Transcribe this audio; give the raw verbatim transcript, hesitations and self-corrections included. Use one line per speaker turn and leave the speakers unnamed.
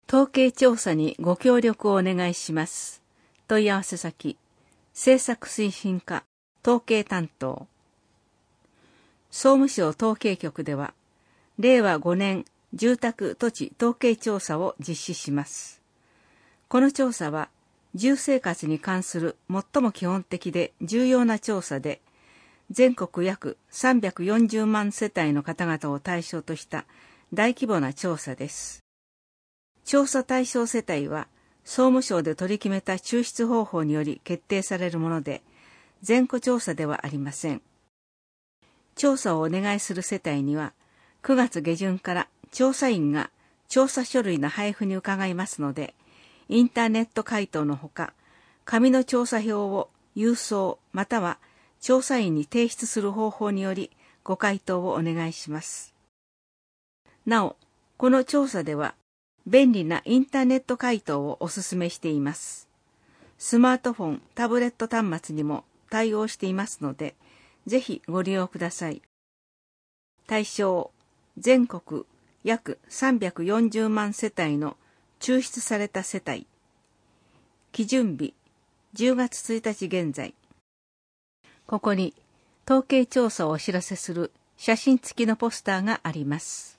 統計調査にご協力をお願いします。問い合わせ先、政策推進課統計担当。総務省統計局では、れいわごねん住宅土地統計調査を実施します。この調査は、住生活に関する最も基本的で重要な調査で、全国約さんびゃくよんじゅうまん世帯の方々を対象とした大規模な調査です。調査対象世帯は、総務省で取り決めた抽出方法により決定されるもので、全戸調査ではありません。調査をお願いする世帯には、くがつげじゅんから調査員が調査書類の配布に伺いますので、インターネット回答のほか、紙の調査票を郵送または調査員に提出する方法によりご回答をお願いします。なお、この調査では便利なインターネット回答をお勧めしています。スマートフォン、タブレット端末にも対応していますので、ぜひご利用ください。対象、全国約さんびゃくよんじゅうまん世帯の抽出された世帯。基準日、じゅうがつついたち現在。ここに統計調査をお知らせする写真付きのポスターがあります。